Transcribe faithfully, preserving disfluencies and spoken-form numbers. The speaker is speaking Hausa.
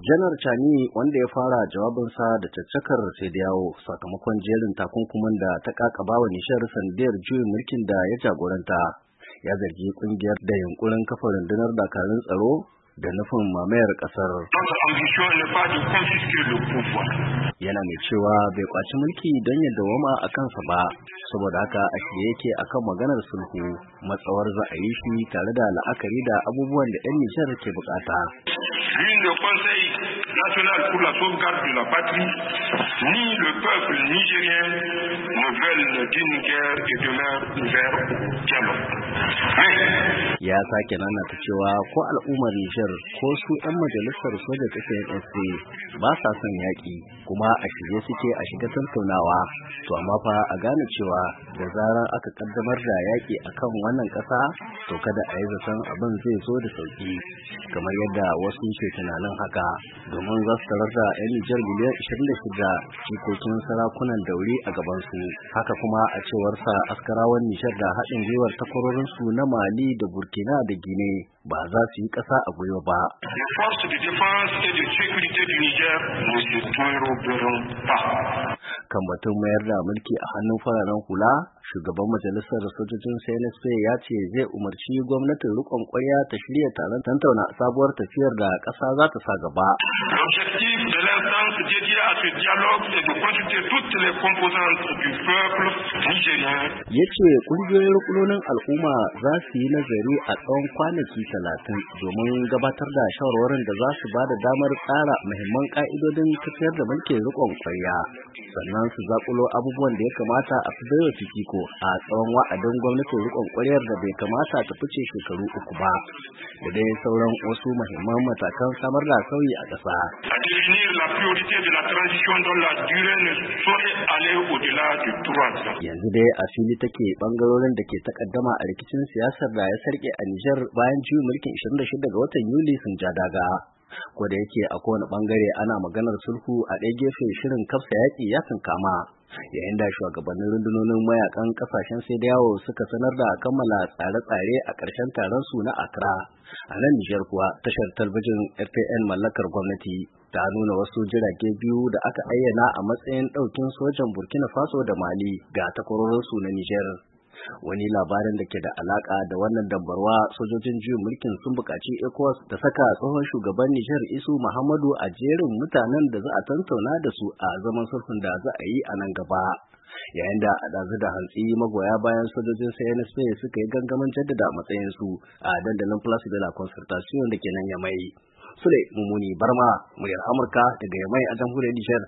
Janar Chani, wanda ya fara jawabinsa da caccakar sai da yawo sakamakon jerin takunkuman da ta kakaba wa Nishar sandiyar juyin mulkin da ya jagoranta, ya zargi kungiyar da yunkurin kafa rundunar dakarun tsaro da nufin mamayar kasar. Yana mai cewa bai kwaci mulki don ya dawama a kansa ba, saboda haka a shirye yake akan maganar sulhu matsawar za a yi shi tare da la'akari da abubuwan da 'yan Nijar ke bukata. Ni le Conseil national pour la sauvegarde de la patrie, ni le peuple nigérien ne veulent d'une guerre et demeurent ouverts au dialogue. Ya sake nanata cewa ko al'ummar Nijar ko su 'yan majalisar soja ta C N S P ba sa son yaƙi, kuma a shirye suke a shiga tattaunawa, to amma fa a gane cewa da zarar aka kaddamar da yaƙi akan wannan ƙasa, to kada a yi zaton abin zai zo da sauƙi kamar yadda wasu ke tunanin haka, domin za su tarar da 'yan Nijar miliyan ishirin da shida jikokin sarakunan dauri a gabansu. Haka kuma a cewar sa askarawan Nijar da haɗin gwiwar takwarorinsu na Mali da Burkina da Gine ba za su yi ƙasa a gwiwa ba. Kan batun mayar da mulki a hannun fararen hula, shugaban majalisar sojojin C N S P ya ce zai umarci gwamnatin riƙon ƙwarya ta shirya taron tantauna sabuwar tafiyar da ƙasa za ta sa gaba. L'objectif de l'instance dédiée à ce dialogue est de consulter toutes les composantes du peuple nigérien. Ya ce ƙungiyoyin rukunonin al'umma za su yi nazari a tsawon kwanaki talatin domin gabatar da shawarwarin da za su ba da damar tsara muhimman ƙa'idodin tafiyar da mulkin riƙon ƙwarya, sannan su zaƙulo abubuwan da ya kamata a fi baiwa fifiko a tsawon wa'adin gwamnatin riƙon ƙwaryar da bai kamata ta fice shekaru uku ba, da dai sauran wasu muhimman matakan samar da sauyi a ƙasa. A définir la priorité de la transition dont la durée ne saurait aller au-delà de trois ans. Yanzu dai a fili take bangarorin da ke takaddama a rikicin siyasar da ya sarke a Nijar bayan juyin mulkin ishirin da shida ga watan Yuli sun ja daga. Ko da yake a kowane bangare ana maganar sulhu, a ɗaya gefe shirin kafsa yaƙi ya kankama, yayin da shugabannin rundunonin mayakan kasashen sai da yawo suka sanar da kammala tsare-tsare a ƙarshen taron su na Accra. A nan Nijar kuwa tashar talabijin R T N mallakar gwamnati ta nuna wasu jirage biyu da aka ayyana a matsayin ɗaukin sojan Burkina Faso da Mali ga takwarorinsu na Nijar. Wani labarin da ke da alaka da wannan dambarwa, sojojin juyin mulkin sun buƙaci ECOWAS ta saka tsohon shugaban Nijar Isu Muhammadu a jerin mutanen da za a tantauna da su a zaman sulhun da za a yi a nan gaba. Yayin da a ɗazu da hantsi magoya bayan sojojin C N S P suka yi gangamin jaddada matsayinsu a dandalin Place de la Concertation da ke nan Yamai. Sule Mumuni Barma, muryar Amurka daga Yamai a jamhuriyar Nijar.